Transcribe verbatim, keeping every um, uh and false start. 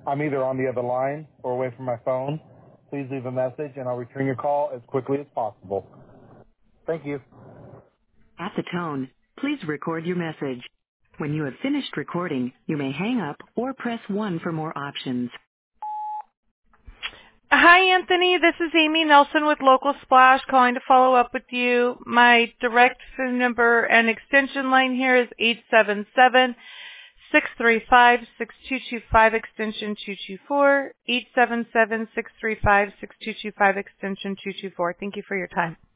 I'm either on the other line or away from my phone. Please leave a message and I'll return your call as quickly as possible. Thank you. At the tone, please record your message. When you have finished recording, you may hang up or press one for more options. Hi, Anthony. This is Amy Nelson with Local Splash calling to follow up with you. My direct phone number and extension line here is eight seven seven, six three five, six two two five, extension two two four, eight seven seven, six three five, six two two five, extension two two four. Thank you for your time.